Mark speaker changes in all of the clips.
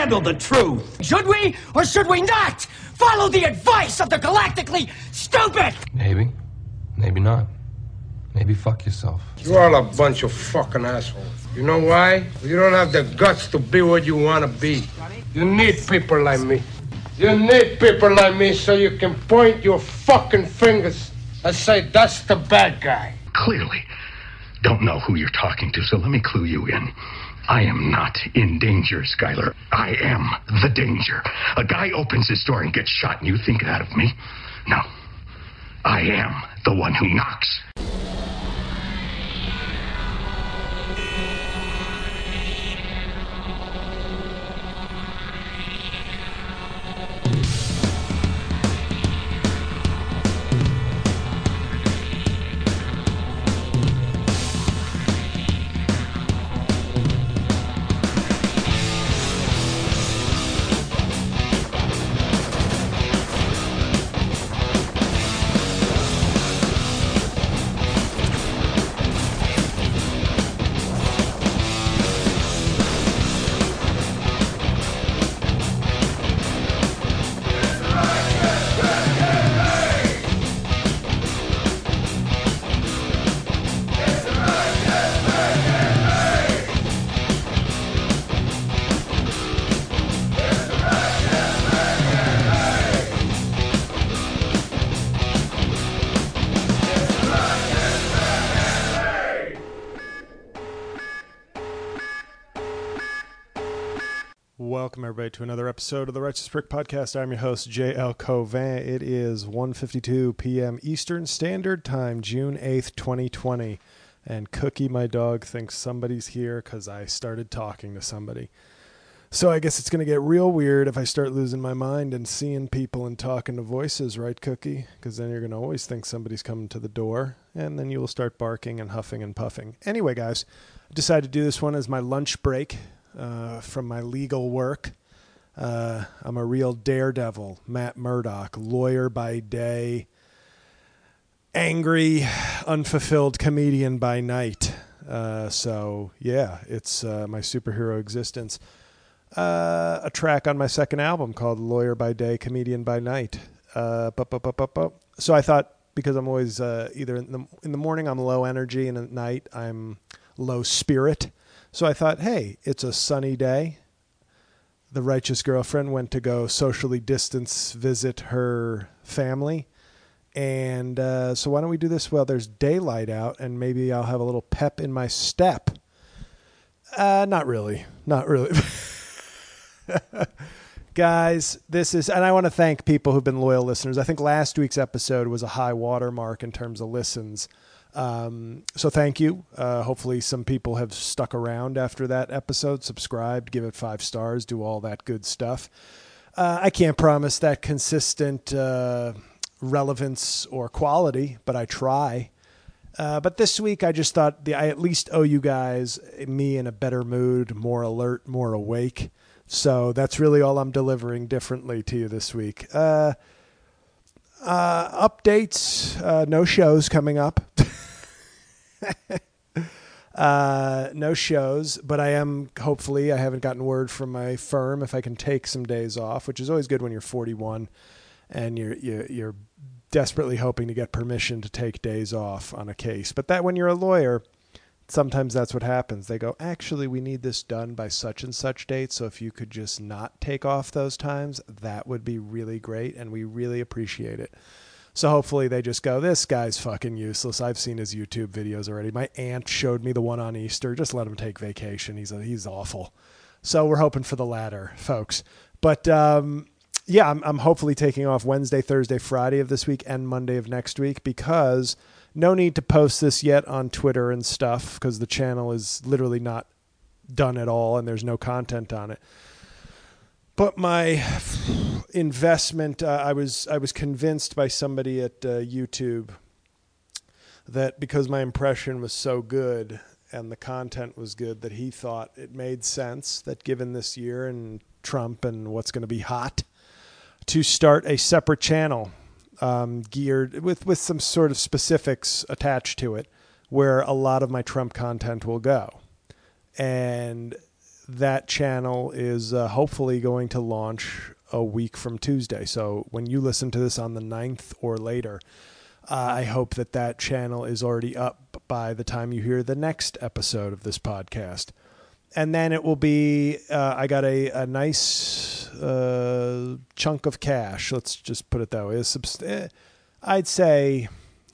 Speaker 1: handle the truth.
Speaker 2: Should we or should we not follow the advice of the galactically stupid?
Speaker 3: Maybe. Maybe not. Maybe fuck yourself.
Speaker 4: You're all a bunch of fucking assholes. You know why? You don't have the guts to be what you want to be. You need people like me. You need people like me so you can point your fucking fingers and say, that's the bad guy.
Speaker 5: Clearly don't know who you're talking to, so let me clue you in. I am not in danger, Skyler. I am the danger. A guy opens his door and gets shot, and you think that of me? No. I am the one who knocks.
Speaker 6: Welcome, everybody, to another episode of the Righteous Prick Podcast. I'm your host, J.L. Covan. It is 1:52 p.m. Eastern Standard Time, June 8th, 2020. And Cookie, my dog, thinks somebody's here because I started talking to somebody. So I guess it's going to get real weird if I start losing my mind and seeing people and talking to voices, right, Cookie? Because then you're going to always think somebody's coming to the door, and then you will start barking and huffing and puffing. Anyway, guys, I decided to do this one as my lunch break. From my legal work. I'm a real daredevil, Matt Murdock, lawyer by day, angry, unfulfilled comedian by night. So yeah, it's my superhero existence. A track on my second album called Lawyer by Day, Comedian by Night. So I thought, because I'm always either in the morning I'm low energy and at night I'm low spirit. So I thought, hey, it's a sunny day. The righteous girlfriend went to go socially distance visit her family. And so why don't we do this while there's daylight out, and maybe I'll have a little pep in my step. Not really. Guys, this is, and I want to thank people who've been loyal listeners. I think last week's episode was a high watermark in terms of listens. So thank you. Hopefully some people have stuck around after that episode, subscribed, give it 5 stars, do all that good stuff. I can't promise that consistent, relevance or quality, but I try. But this week I just thought I at least owe you guys, me in a better mood, more alert, more awake. So that's really all I'm delivering differently to you this week. Updates, no shows coming up. No shows, but I haven't gotten word from my firm if I can take some days off, which is always good when you're 41 and you're desperately hoping to get permission to take days off on a case. But that when you're a lawyer, sometimes that's what happens. They go, actually, we need this done by such and such date. So if you could just not take off those times, that would be really great. And we really appreciate it. So hopefully they just go, this guy's fucking useless. I've seen his YouTube videos already. My aunt showed me the one on Easter. Just let him take vacation. He's awful. So we're hoping for the latter, folks. But yeah, I'm hopefully taking off Wednesday, Thursday, Friday of this week and Monday of next week, because no need to post this yet on Twitter and stuff because the channel is literally not done at all and there's no content on it. But my investment, I was convinced by somebody at YouTube that because my impression was so good and the content was good, that he thought it made sense that given this year and Trump and what's going to be hot, to start a separate channel geared with some sort of specifics attached to it, where a lot of my Trump content will go. And that channel is hopefully going to launch a week from Tuesday. So when you listen to this on the 9th or later, I hope that channel is already up by the time you hear the next episode of this podcast. And then it will be, I got a nice chunk of cash. Let's just put it that way. I'd say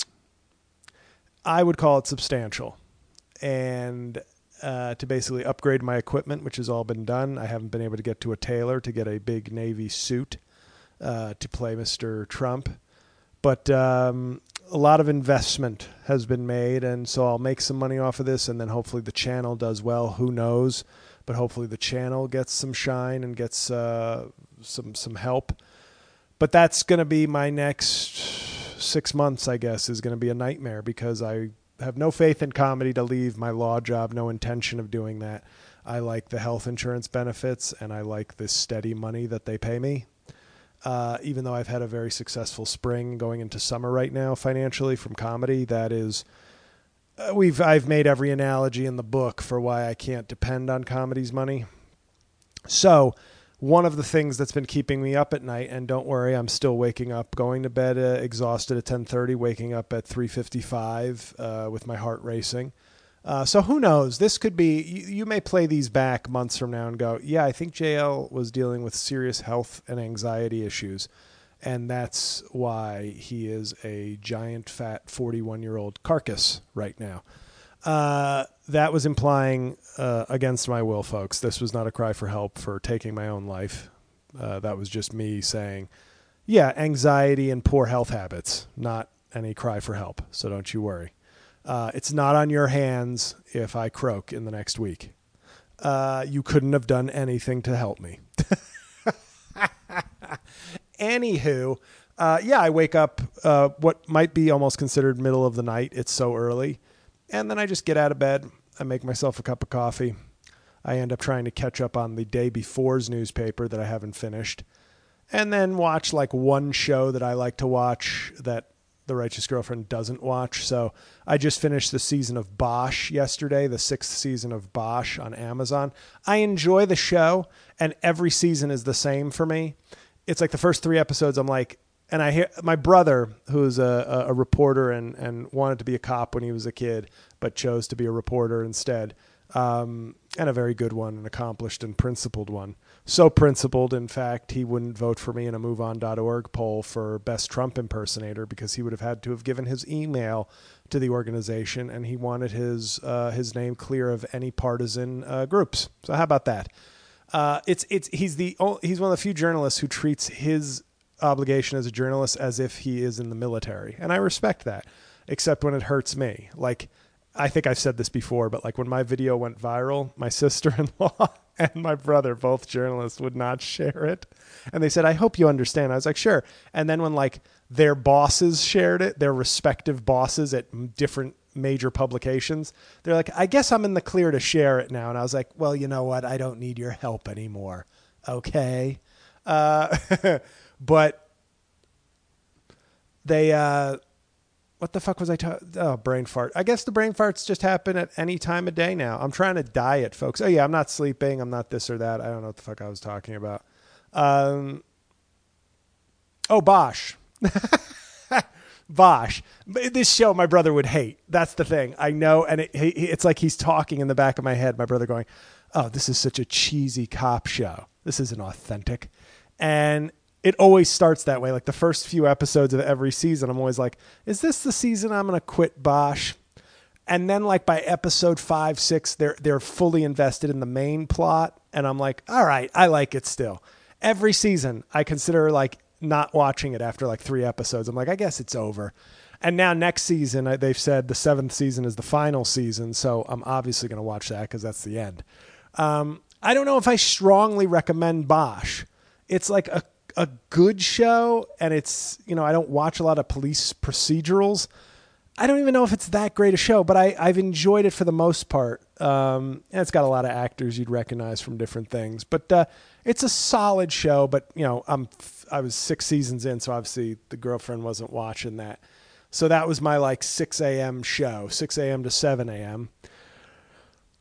Speaker 6: I would call it substantial. And to basically upgrade my equipment, which has all been done. I haven't been able to get to a tailor to get a big Navy suit to play Mr. Trump. But a lot of investment has been made, and so I'll make some money off of this, and then hopefully the channel does well. Who knows? But hopefully the channel gets some shine and gets some help. But that's going to be my next 6 months, I guess, is going to be a nightmare because I have no faith in comedy to leave my law job, no intention of doing that. I like the health insurance benefits, and I like this steady money that they pay me. Even though I've had a very successful spring going into summer right now financially from comedy, that is, I've made every analogy in the book for why I can't depend on comedy's money. So one of the things that's been keeping me up at night, and don't worry, I'm still waking up, going to bed exhausted at 10:30, waking up at 3:55 with my heart racing. So who knows? This could be, you may play these back months from now and go, yeah, I think JL was dealing with serious health and anxiety issues. And that's why he is a giant, fat 41-year-old carcass right now. That was implying against my will, folks. This was not a cry for help for taking my own life. That was just me saying, yeah, anxiety and poor health habits, not any cry for help. So don't you worry. It's not on your hands if I croak in the next week. You couldn't have done anything to help me. Anywho, I wake up what might be almost considered middle of the night. It's so early. And then I just get out of bed. I make myself a cup of coffee. I end up trying to catch up on the day before's newspaper that I haven't finished. And then watch like one show that I like to watch that The Righteous Girlfriend doesn't watch. So I just finished the season of Bosch yesterday, the 6th season of Bosch on Amazon. I enjoy the show, and every season is the same for me. It's like the first 3 episodes, I'm like, and I hear my brother, who's a reporter and wanted to be a cop when he was a kid, but chose to be a reporter instead. And a very good one, an accomplished and principled one. So principled, in fact, he wouldn't vote for me in a MoveOn.org poll for best Trump impersonator because he would have had to have given his email to the organization, and he wanted his name clear of any partisan groups. So how about that? He's one of the few journalists who treats his obligation as a journalist as if he is in the military, and I respect that, except when it hurts me. Like, I think I've said this before, but like when my video went viral, my sister-in-law and my brother, both journalists, would not share it. And they said, I hope you understand. I was like, sure. And then when like their bosses shared it, their respective bosses at different major publications, they're like, I guess I'm in the clear to share it now. And I was like, well, you know what? I don't need your help anymore. Okay. But they, what the fuck was I talking? Oh, brain fart. I guess the brain farts just happen at any time of day now. I'm trying to diet, folks. Oh yeah, I'm not sleeping. I'm not this or that. I don't know what the fuck I was talking about. Bosch. Bosch. This show my brother would hate. That's the thing. I know. And it's like he's talking in the back of my head, my brother going, oh, this is such a cheesy cop show. This isn't authentic. And it always starts that way. Like the first few episodes of every season, I'm always like, is this the season I'm going to quit Bosch? And then like by episode 5, 6, they're fully invested in the main plot. And I'm like, all right, I like it still. Every season I consider like not watching it after like 3 episodes. I'm like, I guess it's over. And now next season, they've said the 7th season is the final season. So I'm obviously going to watch that because that's the end. I don't know if I strongly recommend Bosch. It's like a good show, and it's, you know, I don't watch a lot of police procedurals. I don't even know if it's that great a show, but I've enjoyed it for the most part. And it's got a lot of actors you'd recognize from different things, but it's a solid show. But you know, I was 6 seasons in, so obviously the girlfriend wasn't watching that. So that was my like 6 a.m. show, 6 a.m. to 7 a.m.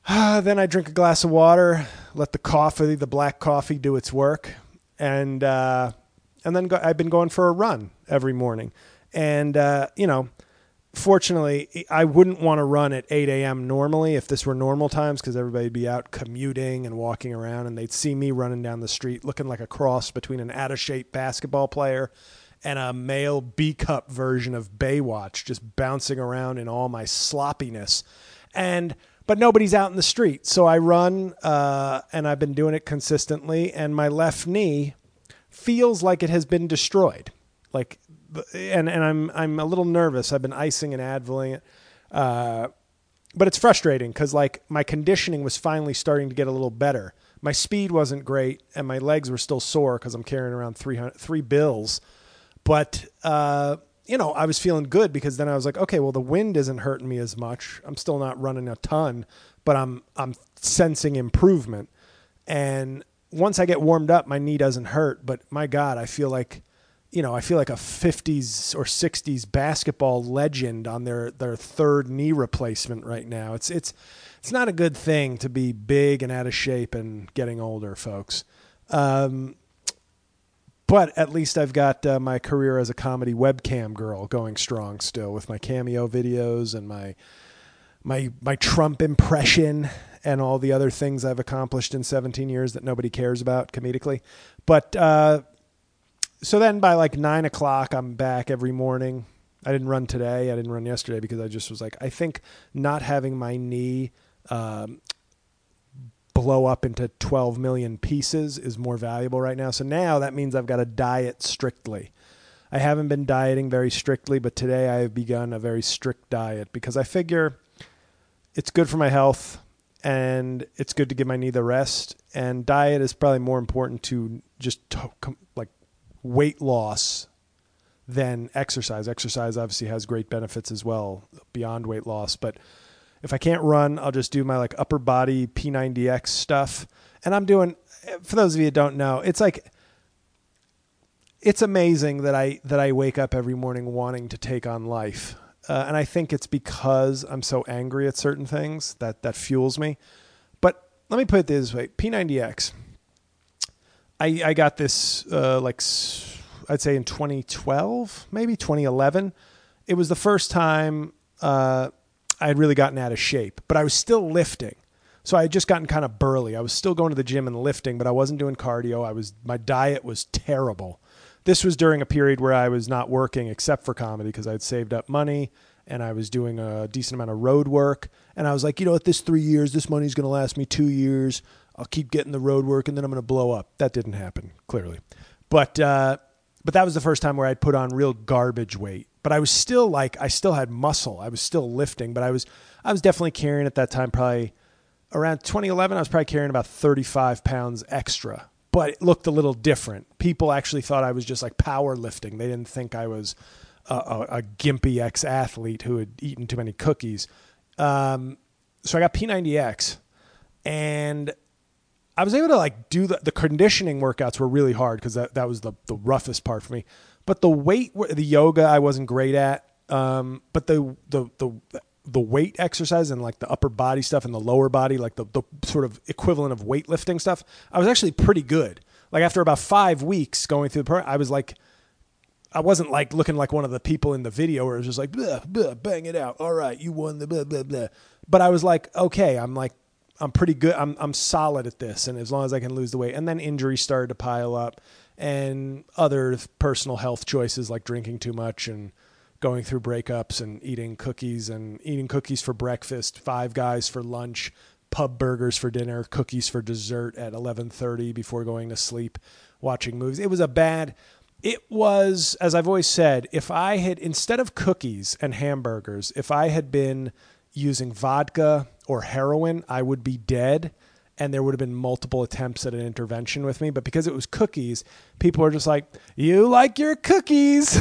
Speaker 6: Then I drink a glass of water, let the black coffee do its work. And then I've been going for a run every morning. And, fortunately, I wouldn't want to run at 8 a.m. normally if this were normal times, because everybody'd be out commuting and walking around, and they'd see me running down the street looking like a cross between an out-of-shape basketball player and a male B-cup version of Baywatch, just bouncing around in all my sloppiness. But nobody's out in the street. So I run, and I've been doing it consistently, and my left knee feels like it has been destroyed. And I'm a little nervous. I've been icing and Adviling it. But it's frustrating because my conditioning was finally starting to get a little better. My speed wasn't great and my legs were still sore because I'm carrying around 3 bills. But, I was feeling good because then I was like, okay, well, the wind isn't hurting me as much. I'm still not running a ton, but I'm sensing improvement. And once I get warmed up, my knee doesn't hurt. But my God, I feel like a 50s or 60s basketball legend on their third knee replacement right now. It's not a good thing to be big and out of shape and getting older, folks. But at least I've got my career as a comedy webcam girl going strong still with my Cameo videos and my Trump impression and all the other things I've accomplished in 17 years that nobody cares about comedically. But so then by 9 o'clock, I'm back every morning. I didn't run today. I didn't run yesterday because I just was like, I think not having my knee blow up into 12 million pieces is more valuable right now. So now that means I've got to diet strictly. I haven't been dieting very strictly, but today I have begun a very strict diet because I figure it's good for my health and it's good to give my knee the rest. And diet is probably more important to just weight loss than exercise. Exercise obviously has great benefits as well beyond weight loss. But if I can't run, I'll just do my upper body P90X stuff. And I'm doing, for those of you who don't know, it's amazing that I wake up every morning wanting to take on life. And I think it's because I'm so angry at certain things that fuels me. But let me put it this way. P90X. I got this, I'd say in 2012, maybe 2011. It was the first time I had really gotten out of shape, but I was still lifting. So I had just gotten kind of burly. I was still going to the gym and lifting, but I wasn't doing cardio. My diet was terrible. This was during a period where I was not working except for comedy because I had saved up money and I was doing a decent amount of road work. And I was like, at this 3 years, this money's going to last me 2 years. I'll keep getting the road work and then I'm going to blow up. That didn't happen, clearly. But that was the first time where I'd put on real garbage weight. But I was still I still had muscle. I was still lifting, but I was definitely carrying at that time, probably around 2011, I was probably carrying about 35 pounds extra. But it looked a little different. People actually thought I was just powerlifting. They didn't think I was a gimpy ex-athlete who had eaten too many cookies. So I got P90X and I was able to do the conditioning workouts were really hard because that was the roughest part for me. But the yoga I wasn't great at. But the weight exercise and the upper body stuff and the lower body, the sort of equivalent of weightlifting stuff, I was actually pretty good. After about 5 weeks going through the program, I was I wasn't looking like one of the people in the video where it was just blah, blah, bang it out. All right, you won the blah, blah, blah. But I was okay, I'm pretty good. I'm solid at this. And as long as I can lose the weight. And then injuries started to pile up and other personal health choices like drinking too much and going through breakups and eating cookies for breakfast, Five Guys for lunch, pub burgers for dinner, cookies for dessert at 11:30 before going to sleep, watching movies. It was, as I've always said, if I had, instead of cookies and hamburgers, if I had been using vodka or heroin, I would be dead and there would have been multiple attempts at an intervention with me. But because it was cookies, people were just like, you like your cookies.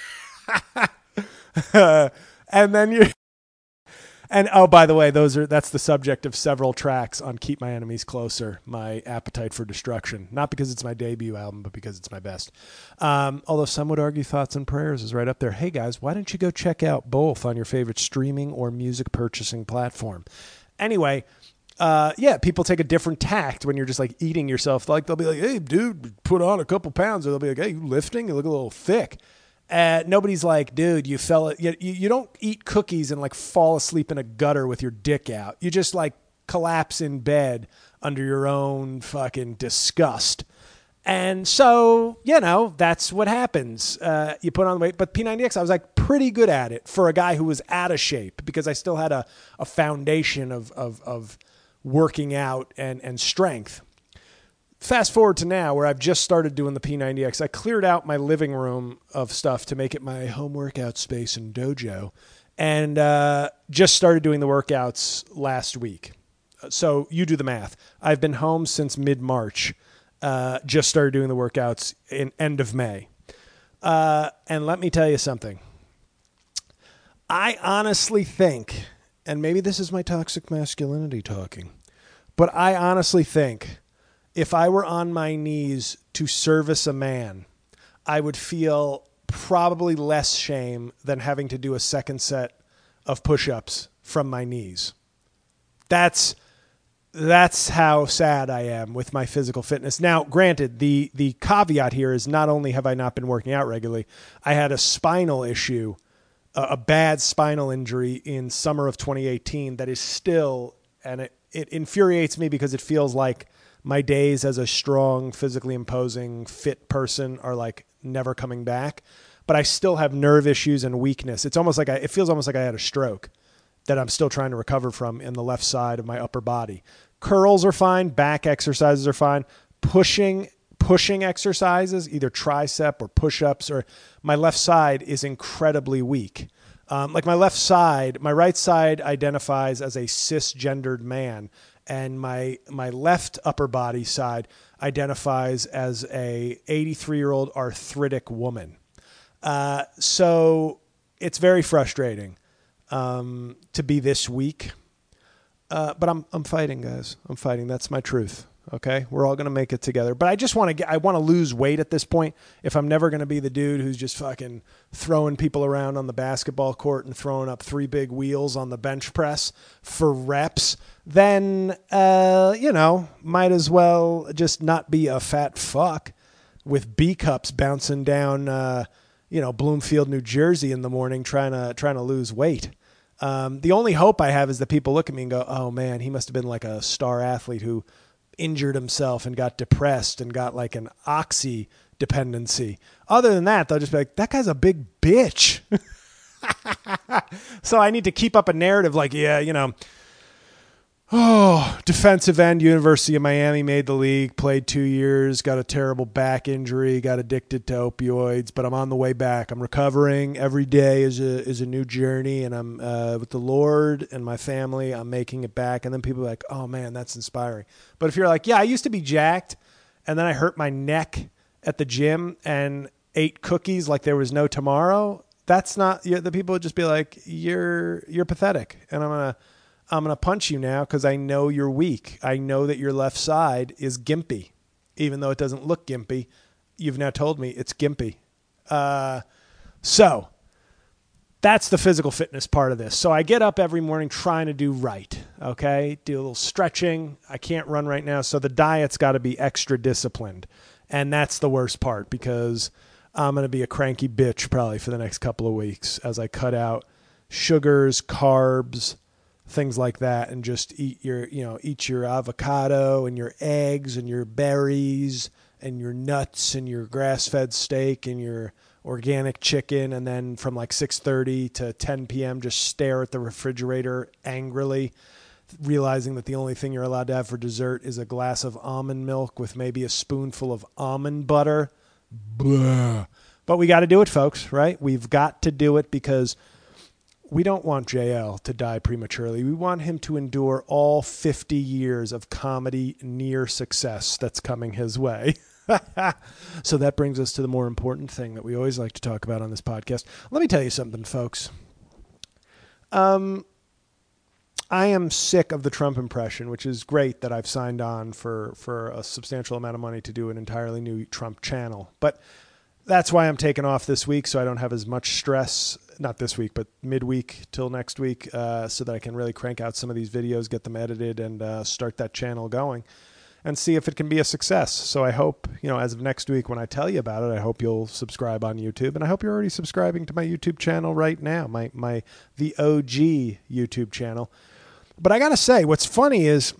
Speaker 6: And then oh, by the way, that's the subject of several tracks on Keep My Enemies Closer, my Appetite for Destruction. Not because it's my debut album, but because it's my best. Although some would argue Thoughts and Prayers is right up there. Hey guys, why don't you go check out both on your favorite streaming or music purchasing platform? Anyway, people take a different tact when you're just like eating yourself. Like they'll be like, hey, dude, put on a couple pounds. Or they'll be like, hey, you lifting? You look a little thick. Nobody's like, dude, you fell it. You don't eat cookies and like fall asleep in a gutter with your dick out. You just like collapse in bed under your own fucking disgust. And so, that's what happens. You put on weight. But P90X, I was like pretty good at it for a guy who was out of shape because I still had a foundation of working out and strength. Fast forward to now where I've just started doing the P90X. I cleared out my living room of stuff to make it my home workout space and dojo, and just started doing the workouts last week. So you do the math. I've been home since mid-March. Just started doing the workouts in end of May. And let me tell you something. I honestly think, and maybe this is my toxic masculinity talking, but I honestly think if I were on my knees to service a man, I would feel probably less shame than having to do a second set of push-ups from my knees. That's how sad I am with my physical fitness. Now, granted, the caveat here is not only have I not been working out regularly, I had a spinal issue, a bad spinal injury in summer of 2018 that is still, and it infuriates me because it feels like my days as a strong, physically imposing, fit person are like never coming back. But I still have nerve issues and weakness. It's almost like it feels almost like I had a stroke that I'm still trying to recover from in the left side of my upper body. Curls are fine. Back exercises are fine. Pushing exercises, either tricep or push-ups, or my left side is incredibly weak. Like my right side identifies as a cisgendered man, and my left upper body side identifies as a 83-year-old arthritic woman. So it's very frustrating to be this weak. But I'm fighting, guys. I'm fighting. That's my truth. Okay, we're all gonna make it together. But I want to lose weight at this point. If I'm never gonna be the dude who's just fucking throwing people around on the basketball court and throwing up 3 big wheels on the bench press for reps, then might as well just not be a fat fuck with B cups bouncing down Bloomfield, New Jersey in the morning trying to lose weight. The only hope I have is that people look at me and go, oh man, he must have been like a star athlete who injured himself and got depressed and got like an oxy dependency. Other than that, they'll just be like, that guy's a big bitch. So I need to keep up a narrative like, defensive end, University of Miami, made the league, played 2 years, got a terrible back injury, got addicted to opioids, but I'm on the way back. I'm recovering. Every day is a new journey, and I'm with the Lord and my family. I'm making it back. And then people are like, oh man, that's inspiring. But if you're like, yeah, I used to be jacked, and then I hurt my neck at the gym and ate cookies like there was no tomorrow, that's not, the people would just be like, you're pathetic. And I'm going to punch you now because I know you're weak. I know that your left side is gimpy. Even though it doesn't look gimpy, you've now told me it's gimpy. So that's the physical fitness part of this. So I get up every morning trying to do right, okay? Do a little stretching. I can't run right now, so the diet's got to be extra disciplined. And that's the worst part because I'm going to be a cranky bitch probably for the next couple of weeks as I cut out sugars, carbs, things like that, and just eat your avocado and your eggs and your berries and your nuts and your grass-fed steak and your organic chicken, and then from like 6:30 to 10 p.m. just stare at the refrigerator angrily, realizing that the only thing you're allowed to have for dessert is a glass of almond milk with maybe a spoonful of almond butter. Blah. But we got to do it, folks, right? We've got to do it because we don't want JL to die prematurely. We want him to endure all 50 years of comedy near success that's coming his way. So that brings us to the more important thing that we always like to talk about on this podcast. Let me tell you something, folks. I am sick of the Trump impression, which is great that I've signed on for a substantial amount of money to do an entirely new Trump channel. But that's why I'm taking off this week, so I don't have as much stress not this week, but midweek till next week, so that I can really crank out some of these videos, get them edited, and start that channel going and see if it can be a success. So I hope, as of next week when I tell you about it, I hope you'll subscribe on YouTube, and I hope you're already subscribing to my YouTube channel right now, the OG YouTube channel. But I got to say, what's funny is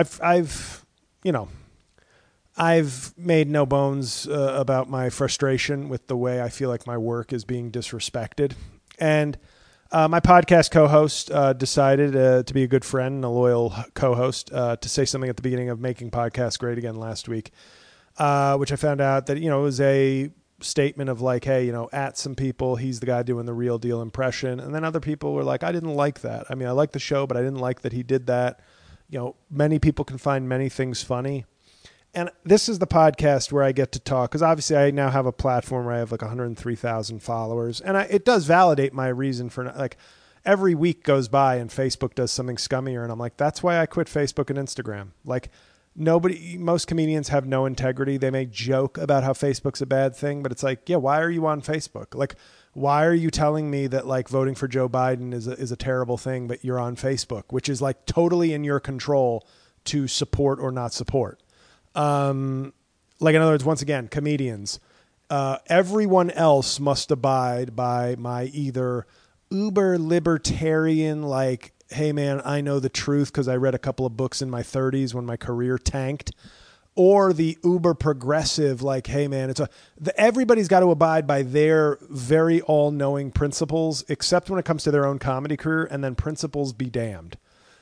Speaker 6: I've made no bones about my frustration with the way I feel like my work is being disrespected. And my podcast co-host decided to be a good friend and a loyal co-host to say something at the beginning of Making Podcasts Great Again last week, which I found out that, it was a statement of like, hey, at some people, he's the guy doing the real deal impression. And then other people were like, I didn't like that. I mean, I like the show, but I didn't like that he did that. Many people can find many things funny. And this is the podcast where I get to talk, because obviously I now have a platform where I have like 103,000 followers. And it does validate my reason for, like, every week goes by and Facebook does something scummier. And I'm like, that's why I quit Facebook and Instagram. Like, most comedians have no integrity. They may joke about how Facebook's a bad thing, but it's like, yeah, why are you on Facebook? Like, why are you telling me that like voting for Joe Biden is a terrible thing, but you're on Facebook, which is like totally in your control to support or not support? Like, in other words, once again, comedians, everyone else must abide by my either uber libertarian, like, hey man, I know the truth because I read a couple of books in my 30s when my career tanked, or the uber progressive, like, hey man, everybody's got to abide by their very all-knowing principles, except when it comes to their own comedy career, and then principles be damned.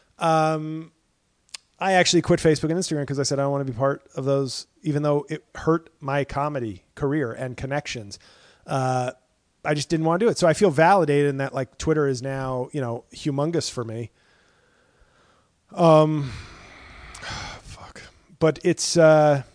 Speaker 6: I actually quit Facebook and Instagram because I said I don't want to be part of those, even though it hurt my comedy career and connections. I just didn't want to do it. So I feel validated in that, like, Twitter is now, humongous for me. Fuck. But it's as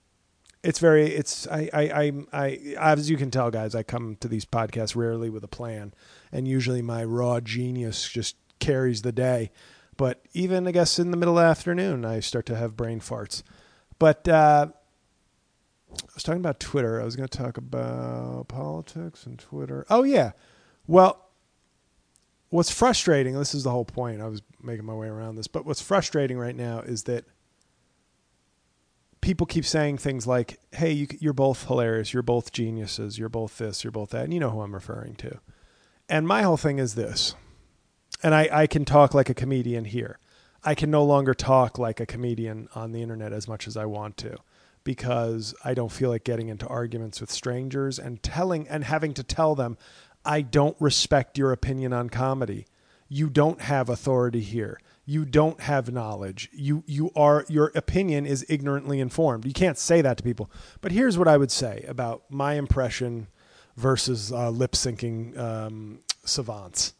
Speaker 6: you can tell, guys, I come to these podcasts rarely with a plan, and usually my raw genius just carries the day. But even, I guess, in the middle of the afternoon, I start to have brain farts. But I was talking about Twitter. I was going to talk about politics and Twitter. Oh, yeah. Well, what's frustrating, this is the whole point. I was making my way around this. But what's frustrating right now is that people keep saying things like, hey, you're both hilarious. You're both geniuses. You're both this. You're both that. And you know who I'm referring to. And my whole thing is this. And I can talk like a comedian here. I can no longer talk like a comedian on the internet as much as I want to, because I don't feel like getting into arguments with strangers and having to tell them, I don't respect your opinion on comedy. You don't have authority here. You don't have knowledge. Your opinion is ignorantly informed. You can't say that to people. But here's what I would say about my impression versus lip syncing savants.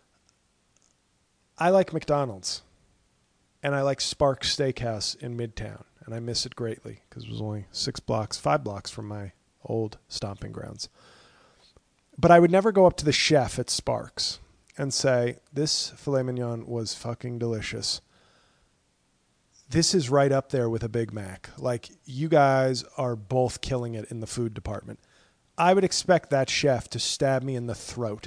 Speaker 6: I like McDonald's, and I like Sparks Steakhouse in Midtown, and I miss it greatly because it was only 5 blocks from my old stomping grounds. But I would never go up to the chef at Sparks and say, this filet mignon was fucking delicious. This is right up there with a Big Mac. Like, you guys are both killing it in the food department. I would expect that chef to stab me in the throat.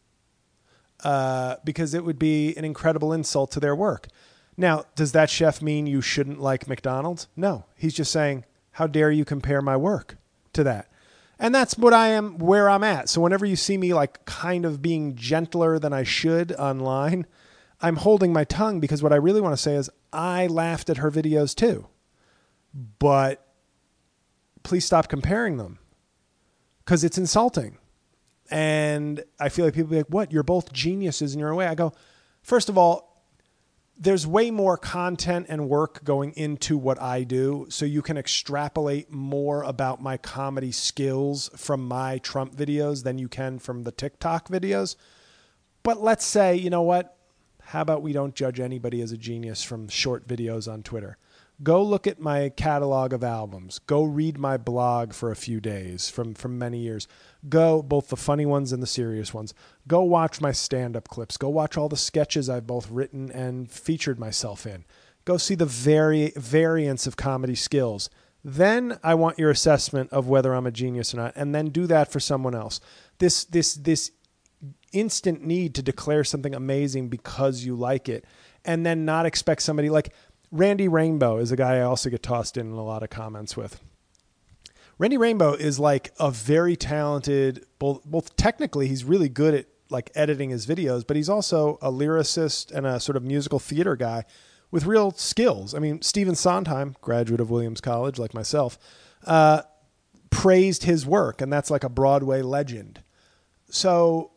Speaker 6: Because it would be an incredible insult to their work. Now, does that chef mean you shouldn't like McDonald's? No. He's just saying, how dare you compare my work to that? And that's where I'm at. So whenever you see me like kind of being gentler than I should online, I'm holding my tongue, because what I really want to say is I laughed at her videos too. But please stop comparing them, because it's insulting. And I feel like people be like, what? You're both geniuses in your own way. I go, first of all, there's way more content and work going into what I do, so you can extrapolate more about my comedy skills from my Trump videos than you can from the TikTok videos. But let's say, you know what? How about we don't judge anybody as a genius from short videos on Twitter? Go look at my catalog of albums. Go read my blog for a few days from many years. Go, both the funny ones and the serious ones. Go watch my stand-up clips. Go watch all the sketches I've both written and featured myself in. Go see the variance of comedy skills. Then I want your assessment of whether I'm a genius or not, and then do that for someone else. This instant need to declare something amazing because you like it, and then not expect somebody like Randy Rainbow is a guy I also get tossed in a lot of comments with. Randy Rainbow is like a very talented, both technically, he's really good at like editing his videos, but he's also a lyricist and a sort of musical theater guy with real skills. I mean, Stephen Sondheim, graduate of Williams College, like myself, praised his work, and that's like a Broadway legend. So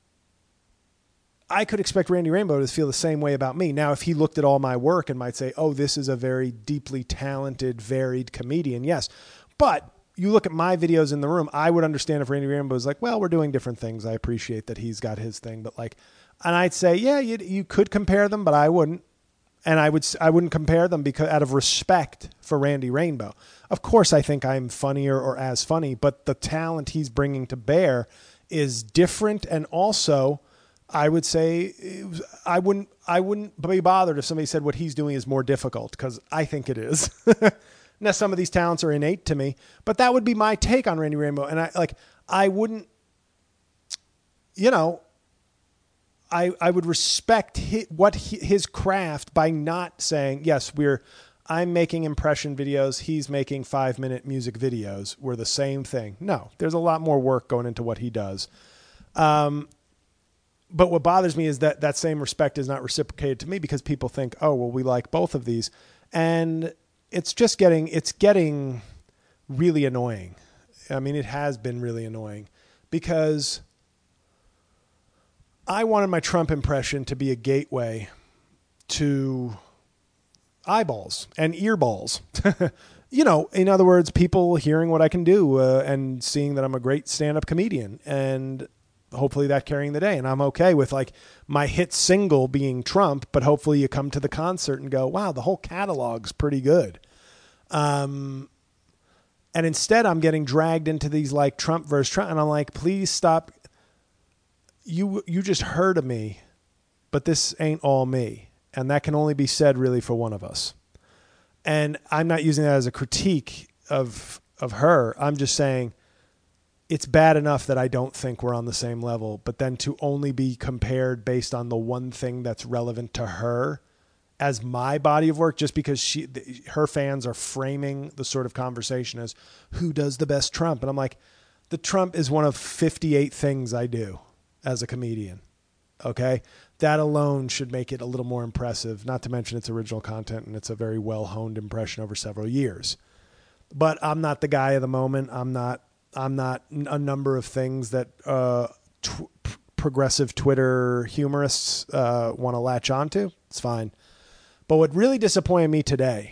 Speaker 6: I could expect Randy Rainbow to feel the same way about me. Now, if he looked at all my work and might say, oh, this is a very deeply talented, varied comedian, yes. But you look at my videos in the room, I would understand if Randy Rainbow was like, well, we're doing different things. I appreciate that he's got his thing. But like, and I'd say, yeah, you could compare them, but I wouldn't. And I wouldn't compare them because out of respect for Randy Rainbow. Of course, I think I'm funnier or as funny, but the talent he's bringing to bear is different. And also, I would say I wouldn't be bothered if somebody said what he's doing is more difficult, because I think it is. Now, some of these talents are innate to me, but that would be my take on Randy Rainbow. And I wouldn't, I would respect his craft by not saying, yes, I'm making impression videos. He's making 5-minute music videos. We're the same thing. No, there's a lot more work going into what he does. But what bothers me is that same respect is not reciprocated to me, because people think, oh, well, we like both of these. And it's getting really annoying. I mean, it has been really annoying, because I wanted my Trump impression to be a gateway to eyeballs and earballs. In other words, people hearing what I can do and seeing that I'm a great stand-up comedian, and hopefully that carrying the day. And I'm okay with like my hit single being Trump, but hopefully you come to the concert and go, wow, the whole catalog's pretty good. And instead I'm getting dragged into these like Trump versus Trump. And I'm like, please stop. You just heard of me, but this ain't all me. And that can only be said really for one of us. And I'm not using that as a critique of her. I'm just saying it's bad enough that I don't think we're on the same level, but then to only be compared based on the one thing that's relevant to her as my body of work, just because her fans are framing the sort of conversation as who does the best Trump. And I'm like, the Trump is one of 58 things I do as a comedian. Okay. That alone should make it a little more impressive, not to mention its original content. And it's a very well-honed impression over several years, but I'm not the guy of the moment. I'm not a number of things that progressive Twitter humorists want to latch onto. It's fine. But what really disappointed me today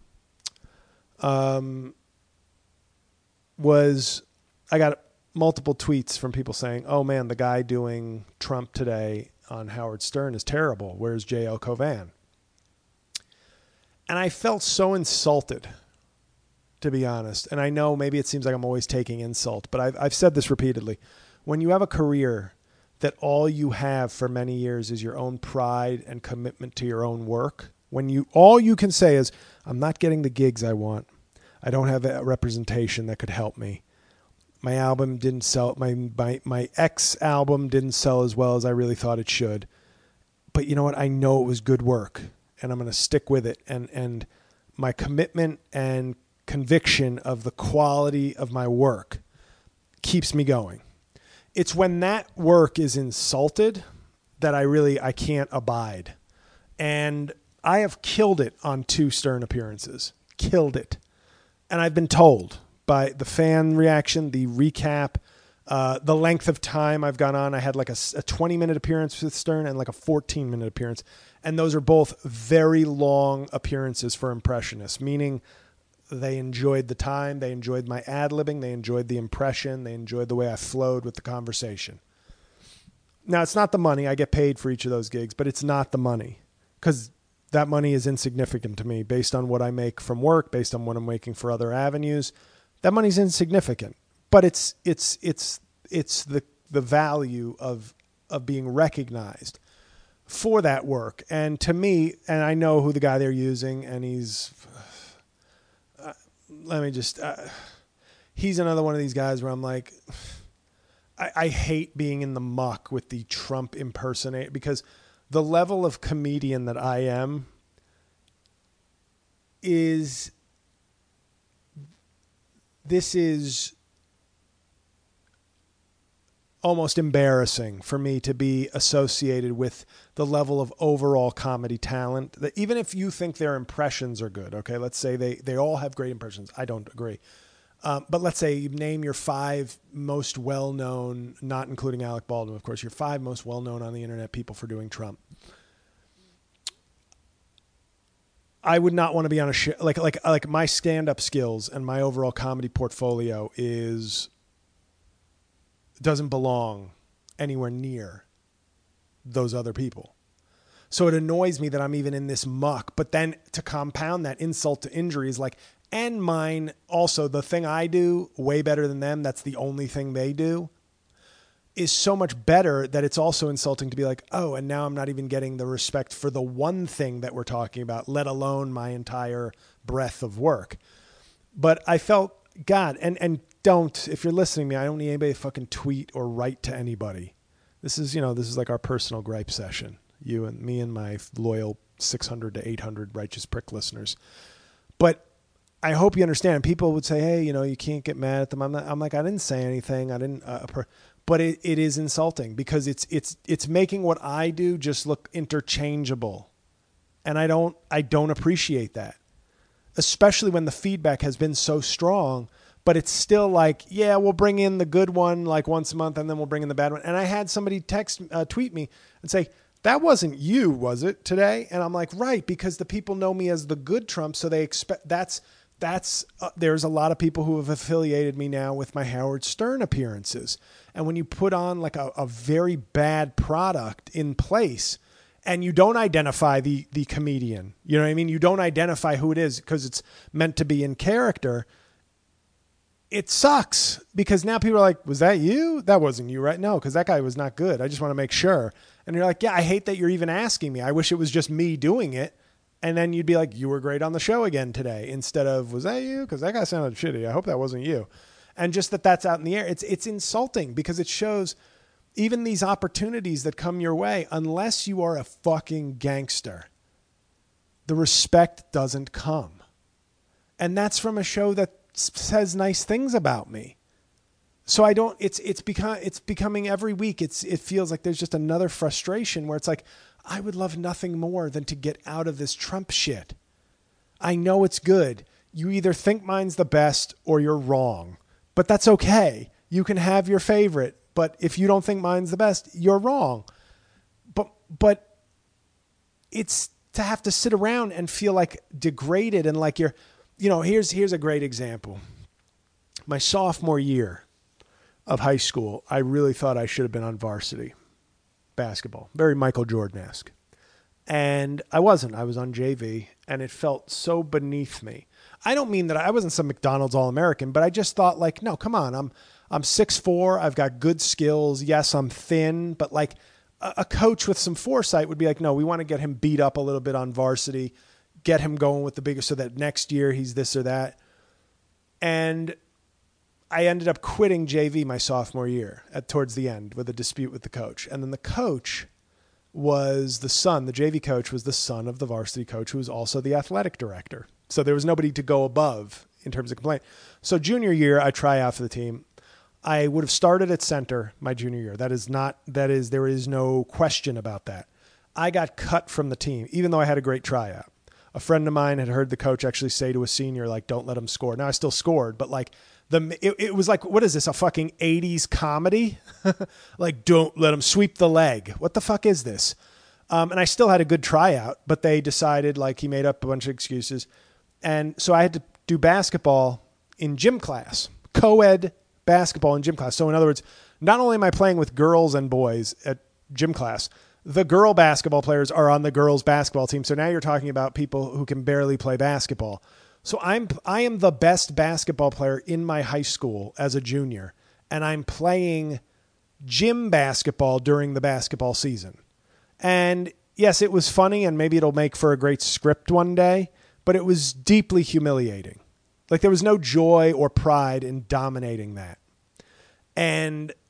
Speaker 6: was I got multiple tweets from people saying, oh man, the guy doing Trump today on Howard Stern is terrible. Where's J.L. Covan? And I felt so insulted, to be honest. And I know maybe it seems like I'm always taking insult, but I've said this repeatedly. When you have a career that all you have for many years is your own pride and commitment to your own work, when all you can say is, I'm not getting the gigs I want. I don't have a representation that could help me. My album didn't sell. My ex album didn't sell as well as I really thought it should. But you know what? I know it was good work, and I'm going to stick with it. And my commitment and conviction of the quality of my work keeps me going. It's when that work is insulted that I can't abide. And I have killed it on 2 Stern appearances. Killed it. And I've been told by the fan reaction, the recap, the length of time I've gone on. I had like a 20-minute appearance with Stern and like a 14-minute appearance. And those are both very long appearances for impressionists, meaning they enjoyed the time, they enjoyed my ad-libbing, they enjoyed the impression, they enjoyed the way I flowed with the conversation. Now, it's not the money. I get paid for each of those gigs, but it's not the money, because that money is insignificant to me based on what I make from work, based on what I'm making for other avenues. That money's insignificant, but it's the value of being recognized for that work. And to me, and I know who the guy they're using, and he's he's another one of these guys where I'm like, I hate being in the muck with the Trump impersonator, because the level of comedian that I am is almost embarrassing for me to be associated with the level of overall comedy talent, that even if you think their impressions are good, okay, let's say they all have great impressions. I don't agree. But let's say you name your 5 most well-known, not including Alec Baldwin, of course, your 5 most well-known on the internet people for doing Trump. I would not want to be on a show like my stand-up skills and my overall comedy portfolio doesn't belong anywhere near those other people. So it annoys me that I'm even in this muck. But then to compound that, insult to injury is like, and mine also, the thing I do way better than them, that's the only thing they do, is so much better that it's also insulting to be like, oh, and now I'm not even getting the respect for the one thing that we're talking about, let alone my entire breadth of work. But I felt, God, and don't, if you're listening to me, I don't need anybody to fucking tweet or write to anybody. This is like our personal gripe session. You and me and my loyal 600 to 800 righteous prick listeners. But I hope you understand. People would say, hey, you can't get mad at them. I'm like, I didn't say anything. I didn't, but it is insulting because it's making what I do just look interchangeable. And I don't appreciate that, especially when the feedback has been so strong, but it's still like, yeah, we'll bring in the good one like once a month and then we'll bring in the bad one. And I had somebody tweet me and say, that wasn't you, was it, today? And I'm like, right, because the people know me as the good Trump, so they expect there's a lot of people who have affiliated me now with my Howard Stern appearances. And when you put on like a very bad product in place and you don't identify the comedian, you know what I mean? You don't identify who it is because it's meant to be in character. It sucks because now people are like, was that you? That wasn't you, right? No, because that guy was not good. I just want to make sure. And you're like, yeah, I hate that you're even asking me. I wish it was just me doing it. And then you'd be like, you were great on the show again today, instead of, was that you? Because that guy sounded shitty. I hope that wasn't you. And just that's out in the air. It's insulting because it shows even these opportunities that come your way, unless you are a fucking gangster, the respect doesn't come. And that's from a show that says nice things about me. So it's becoming every week. It feels like there's just another frustration where it's like, I would love nothing more than to get out of this Trump shit. I know it's good. You either think mine's the best or you're wrong, but that's okay. You can have your favorite, but if you don't think mine's the best, you're wrong. But it's to have to sit around and feel like degraded and like here's a great example. My sophomore year of high school, I really thought I should have been on varsity basketball, very Michael Jordan-esque. And I wasn't. I was on JV, and it felt so beneath me. I don't mean that I wasn't some McDonald's All-American, but I just thought like, no, come on. I'm 6'4". I've got good skills. Yes, I'm thin, but like a coach with some foresight would be like, no, we want to get him beat up a little bit on varsity, get him going with the bigger, so that next year he's this or that. And I ended up quitting JV my sophomore year towards the end with a dispute with the coach. And then the coach was the JV coach was the son of the varsity coach, who was also the athletic director. So there was nobody to go above in terms of complaint. So junior year, I try out for the team. I would have started at center my junior year. There is no question about that. I got cut from the team, even though I had a great tryout. A friend of mine had heard the coach actually say to a senior, like, don't let him score. Now I still scored, but like, it was like, what is this, a fucking 80s comedy? Like, don't let him sweep the leg. What the fuck is this? And I still had a good tryout, but they decided, like, he made up a bunch of excuses. And so I had to do basketball in gym class, co-ed basketball in gym class. So in other words, not only am I playing with girls and boys at gym class, the girl basketball players are on the girls basketball team. So now you're talking about people who can barely play basketball. So I am the best basketball player in my high school as a junior, and I'm playing gym basketball during the basketball season. And yes, it was funny, and maybe it'll make for a great script one day, but it was deeply humiliating. Like, there was no joy or pride in dominating that. And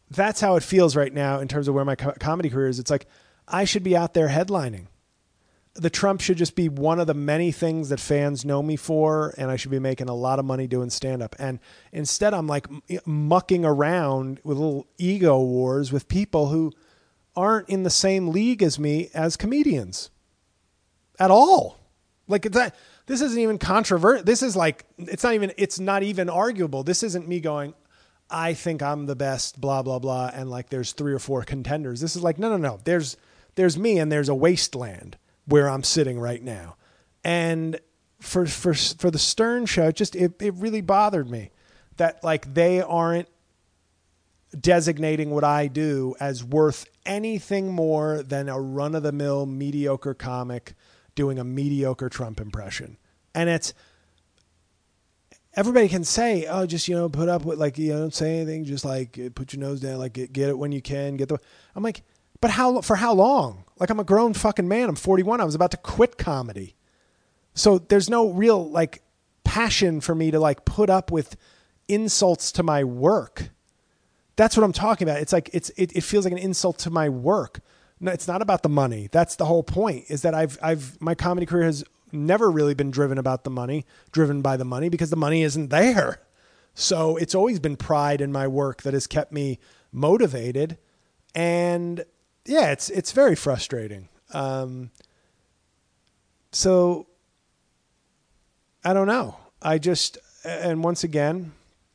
Speaker 6: that's how it feels right now in terms of where my comedy career is. It's like I should be out there headlining. The Trump should just be one of the many things that fans know me for, and I should be making a lot of money doing stand-up. And instead, I'm like mucking around with little ego wars with people who aren't in the same league as me as comedians at all. Like that, this isn't even controversial. This is like, it's not even arguable. This isn't me going, I think I'm the best, blah, blah, blah. And like, there's 3 or 4 contenders. This is like, no. There's me and there's a wasteland where I'm sitting right now. And for the Stern show, it really bothered me that like they aren't designating what I do as worth anything more than a run-of-the-mill mediocre comic doing a mediocre Trump impression. And it's, everybody can say, oh, just, put up with, like, don't say anything, just like put your nose down, like get it when you can, I'm like, but for how long? Like, I'm a grown fucking man. I'm 41. I was about to quit comedy. So there's no real like passion for me to like put up with insults to my work. That's what I'm talking about. It's like, it feels like an insult to my work. No, it's not about the money. That's the whole point, is that my comedy career has never really been driven by the money, because the money isn't there. So it's always been pride in my work that has kept me motivated. And yeah, it's very frustrating. So I don't know. And once again,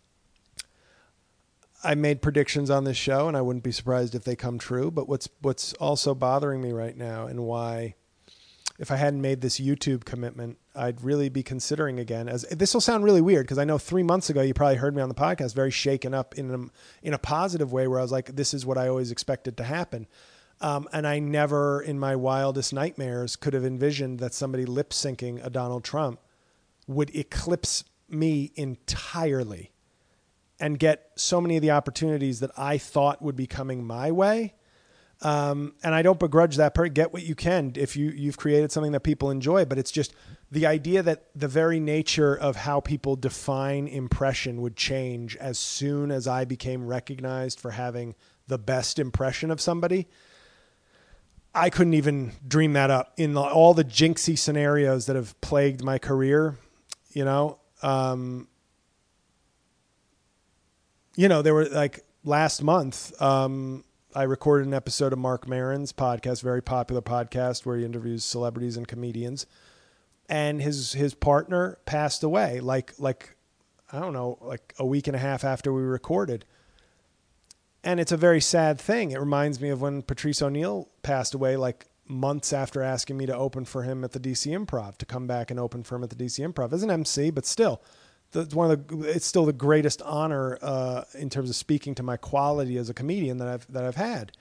Speaker 6: I made predictions on this show, and I wouldn't be surprised if they come true. But what's also bothering me right now, and why, if I hadn't made this YouTube commitment, I'd really be considering again. As this will sound really weird, because I know 3 months ago you probably heard me on the podcast very shaken up in a positive way, where I was like, "This is what I always expected to happen," and I never, in my wildest nightmares, could have envisioned that somebody lip syncing a Donald Trump would eclipse me entirely and get so many of the opportunities that I thought would be coming my way. And I don't begrudge that part. Get what you can if you've created something that people enjoy. But it's just the idea that the very nature of how people define impression would change as soon as I became recognized for having the best impression of somebody. I couldn't even dream that up in all the jinxie scenarios that have plagued my career, there were like last month, I recorded an episode of Marc Maron's podcast, very popular podcast where he interviews celebrities and comedians, and his partner passed away like I don't know, like a week and a half after we recorded. And it's a very sad thing. It reminds me of when Patrice O'Neal passed away, like months after asking me to open for him at the DC Improv, to come back and open for him at the DC Improv as an MC, but still. It's still the greatest honor in terms of speaking to my quality as a comedian that I've had.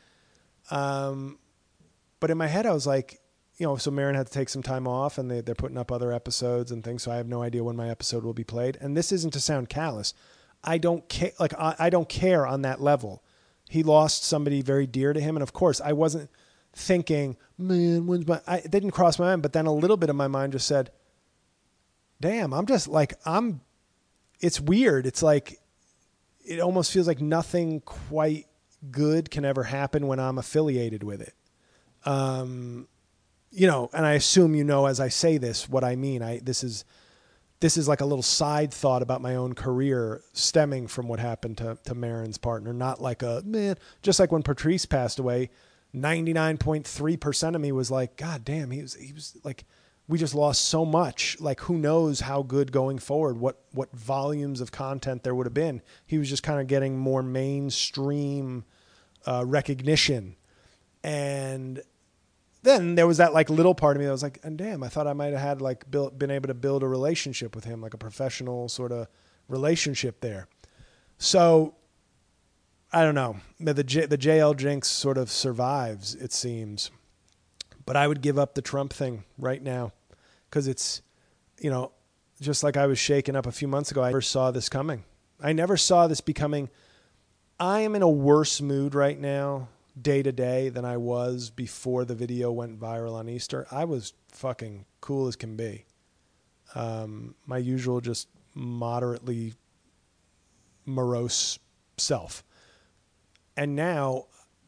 Speaker 6: But in my head, I was like, so Maron had to take some time off, and they're putting up other episodes and things. So I have no idea when my episode will be played. And this isn't to sound callous. I don't care. Like I don't care on that level. He lost somebody very dear to him, and of course, I wasn't thinking, man, it didn't cross my mind. But then a little bit of my mind just said, damn, it's weird. It's like, it almost feels like nothing quite good can ever happen when I'm affiliated with it. And I assume, as I say this, what I mean. This is like a little side thought about my own career stemming from what happened to Maron's partner. Not like just like when Patrice passed away, 99.3% of me was like, God damn, he was like, we just lost so much. Like, who knows how good going forward, what volumes of content there would have been. He was just kind of getting more mainstream recognition. And then there was that like little part of me that was like, and damn, I thought I might have had like been able to build a relationship with him, like a professional sort of relationship there. So I don't know. The JL jinx sort of survives, it seems. But I would give up the Trump thing right now, because it's, just like I was shaken up a few months ago. I never saw this coming. I never saw this becoming. I am in a worse mood right now, day to day, than I was before the video went viral on Easter. I was fucking cool as can be. My usual just moderately morose self. And now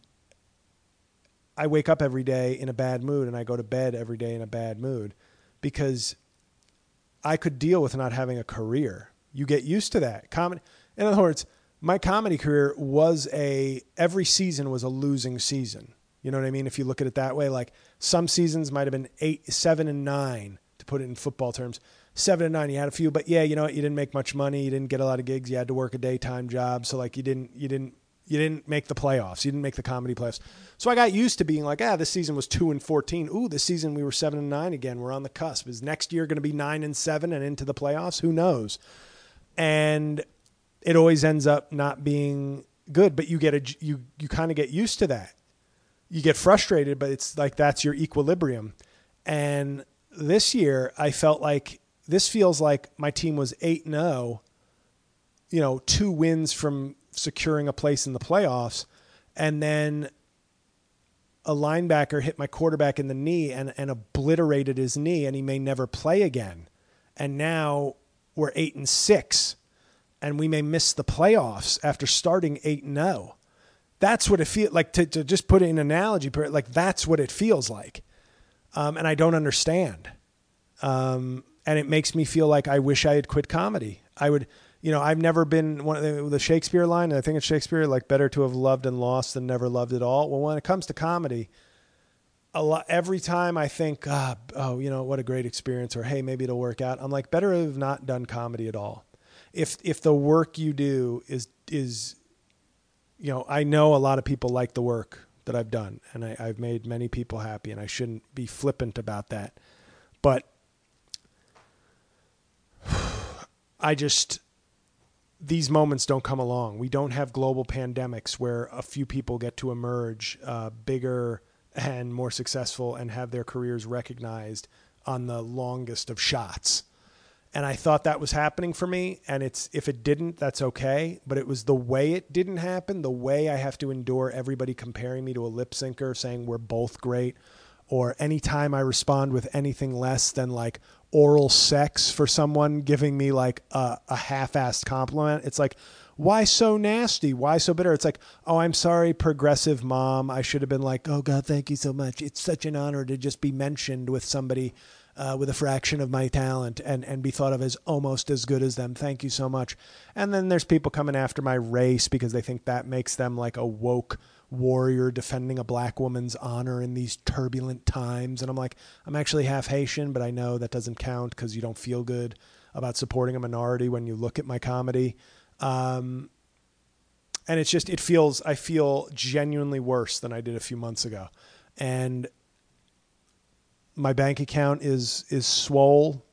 Speaker 6: I wake up every day in a bad mood and I go to bed every day in a bad mood because I could deal with not having a career. You get used to that. In other words, my comedy career was every season was a losing season. You know what I mean? If you look at it that way, like some seasons might have been 8, 7, and 9, to put it in football terms. 7 and 9, you had a few, but yeah, you know what? You didn't make much money. You didn't get a lot of gigs. You had to work a daytime job. So like you didn't make the playoffs. You didn't make the comedy playoffs. So I got used to being like, this season was 2 and 14. Ooh, this season we were 7 and 9 again. We're on the cusp. Is next year going to be 9 and 7 and into the playoffs? Who knows? And it always ends up not being good, but you kind of get used to that. You get frustrated, but it's like that's your equilibrium. And this year I felt like this feels like my team was 8-0, 2 wins from securing a place in the playoffs, and then a linebacker hit my quarterback in the knee and obliterated his knee, and he may never play again. And now we're 8-6, and we may miss the playoffs after starting 8-0. That's what it feels like, to just put it in an analogy, like that's what it feels like. And I don't understand. And it makes me feel like I wish I had quit comedy. I would, I've never been one of the Shakespeare line, and I think it's Shakespeare, like better to have loved and lost than never loved at all. Well, when it comes to comedy, every time I think, what a great experience, or hey, maybe it'll work out, I'm like, better to have not done comedy at all. If the work you do is I know a lot of people like the work that I've done, and I've made many people happy, and I shouldn't be flippant about that. But these moments don't come along. We don't have global pandemics where a few people get to emerge bigger and more successful and have their careers recognized on the longest of shots. And I thought that was happening for me. And if it didn't, that's okay. But it was the way it didn't happen, the way I have to endure everybody comparing me to a lip syncer, saying we're both great, or anytime I respond with anything less than like oral sex for someone giving me like a half-assed compliment. It's like, why so nasty? Why so bitter? It's like, oh, I'm sorry, progressive mom. I should have been like, oh God, thank you so much. It's such an honor to just be mentioned with somebody with a fraction of my talent and be thought of as almost as good as them. Thank you so much. And then there's people coming after my race because they think that makes them like a woke warrior defending a black woman's honor in these turbulent times. And I'm like, I'm actually half Haitian, but I know that doesn't count because you don't feel good about supporting a minority when you look at my comedy. And it's just, I feel genuinely worse than I did a few months ago. And my bank account is swole.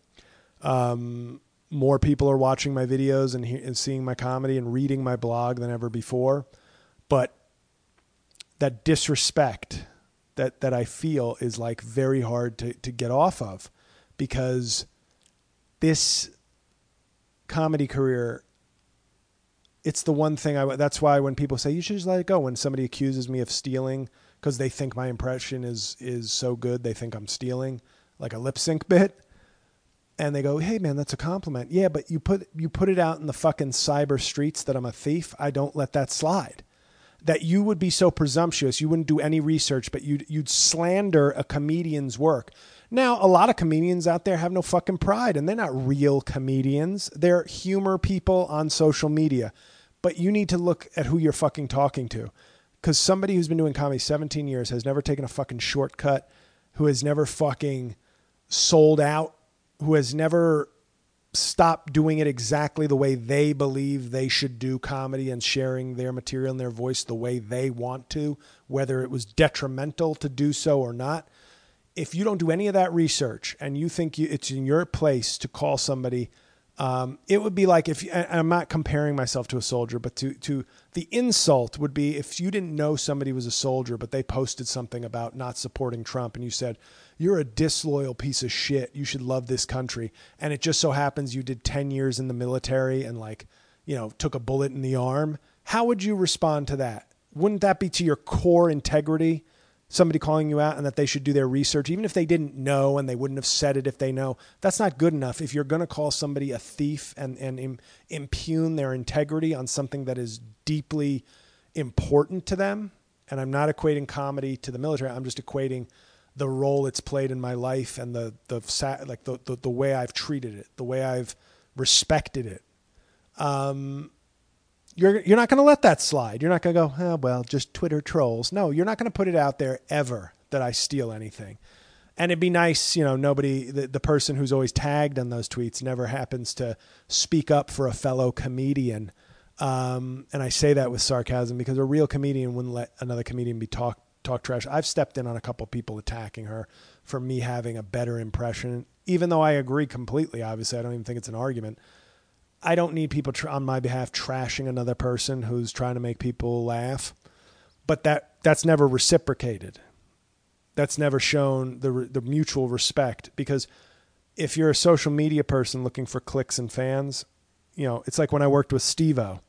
Speaker 6: More people are watching my videos and seeing my comedy and reading my blog than ever before. But that disrespect that I feel is like very hard to get off of, because this comedy career, it's the one thing that's why when people say you should just let it go, when somebody accuses me of stealing because they think my impression is so good, they think I'm stealing like a lip sync bit, and they go, hey man, that's a compliment. Yeah, but you put it out in the fucking cyber streets that I'm a thief. I don't let that slide. That you would be so presumptuous, you wouldn't do any research, but you'd slander a comedian's work. Now, a lot of comedians out there have no fucking pride, and they're not real comedians. They're humor people on social media. But you need to look at who you're fucking talking to. Because somebody who's been doing comedy 17 years has never taken a fucking shortcut, who has never fucking sold out, who has never stopped doing it exactly the way they believe they should do comedy and sharing their material and their voice the way they want to, whether it was detrimental to do so or not. If you don't do any of that research and you think it's in your place to call somebody, it would be like I'm not comparing myself to a soldier, but to the insult would be if you didn't know somebody was a soldier, but they posted something about not supporting Trump and you said, you're a disloyal piece of shit. You should love this country. And it just so happens you did 10 years in the military and took a bullet in the arm. How would you respond to that? Wouldn't that be to your core integrity? Somebody calling you out and that they should do their research, even if they didn't know and they wouldn't have said it if they know. That's not good enough. If you're going to call somebody a thief and impugn their integrity on something that is deeply important to them. And I'm not equating comedy to the military. I'm just equating the role it's played in my life and the way I've treated it, the way I've respected it. You're not going to let that slide. You're not going to go, oh, well, just Twitter trolls. No, you're not going to put it out there ever that I steal anything. And it'd be nice, nobody, the person who's always tagged on those tweets never happens to speak up for a fellow comedian. And I say that with sarcasm because a real comedian wouldn't let another comedian be talk trash. I've stepped in on a couple people attacking her for me having a better impression, even though I agree completely. Obviously, I don't even think it's an argument. I don't need people on my behalf trashing another person who's trying to make people laugh, but that's never reciprocated. That's never shown the mutual respect, because if you're a social media person looking for clicks and fans, it's like when I worked with Steve-O.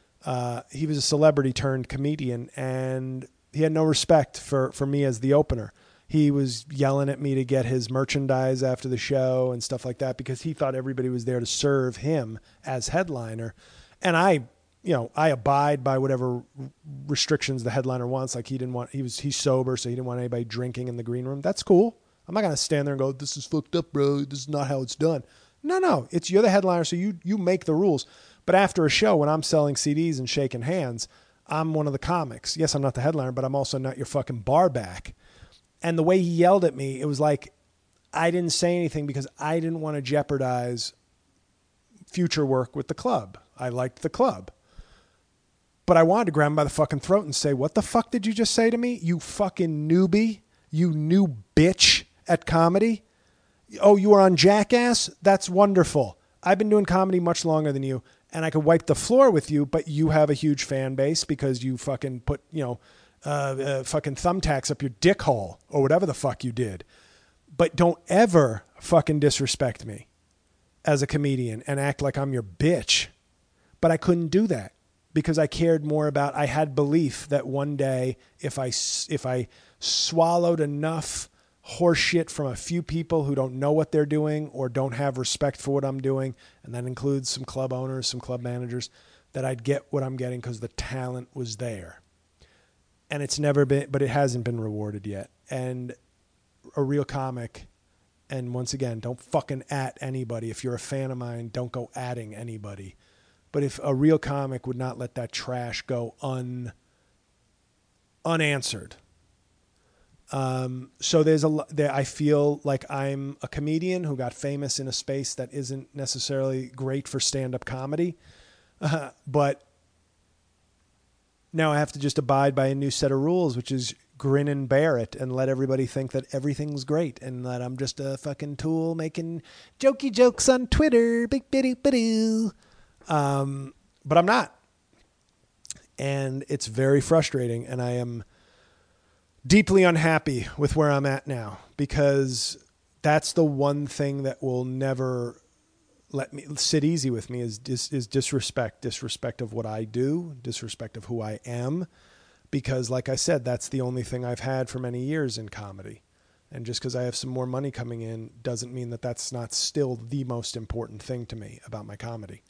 Speaker 6: He was a celebrity turned comedian, and he had no respect for me as the opener. He was yelling at me to get his merchandise after the show and stuff like that because he thought everybody was there to serve him as headliner. And I abide by whatever restrictions the headliner wants. Like he's sober, so he didn't want anybody drinking in the green room. That's cool. I'm not going to stand there and go, this is fucked up, bro. This is not how it's done. No. You're the headliner, so you make the rules. But after a show, when I'm selling CDs and shaking hands, I'm one of the comics. Yes, I'm not the headliner, but I'm also not your fucking bar back. And the way he yelled at me, it was like I didn't say anything because I didn't want to jeopardize future work with the club. I liked the club. But I wanted to grab him by the fucking throat and say, what the fuck did you just say to me? You fucking newbie. You new bitch at comedy. Oh, you were on Jackass? That's wonderful. I've been doing comedy much longer than you, and I could wipe the floor with you, but you have a huge fan base because you fucking put, fucking thumbtacks up your dick hole or whatever the fuck you did. But don't ever fucking disrespect me as a comedian and act like I'm your bitch. But I couldn't do that because I cared more about, I had belief that one day if I swallowed enough horseshit from a few people who don't know what they're doing or don't have respect for what I'm doing, and that includes some club owners, some club managers, that I'd get what I'm getting because the talent was there. And it's never been, but it hasn't been rewarded yet. And a real comic, and once again, don't fucking at anybody. If you're a fan of mine, don't go atting anybody. But if a real comic would not let that trash go unanswered. So I feel like I'm a comedian who got famous in a space that isn't necessarily great for stand-up comedy. But now I have to just abide by a new set of rules, which is grin and bear it and let everybody think that everything's great and that I'm just a fucking tool making jokey jokes on Twitter. Big bitty bitty. But I'm not. And it's very frustrating, and I am deeply unhappy with where I'm at now, because that's the one thing that will never let me sit easy with me is disrespect of what I do, disrespect of who I am, because like I said, that's the only thing I've had for many years in comedy. And just because I have some more money coming in doesn't mean that that's not still the most important thing to me about my comedy.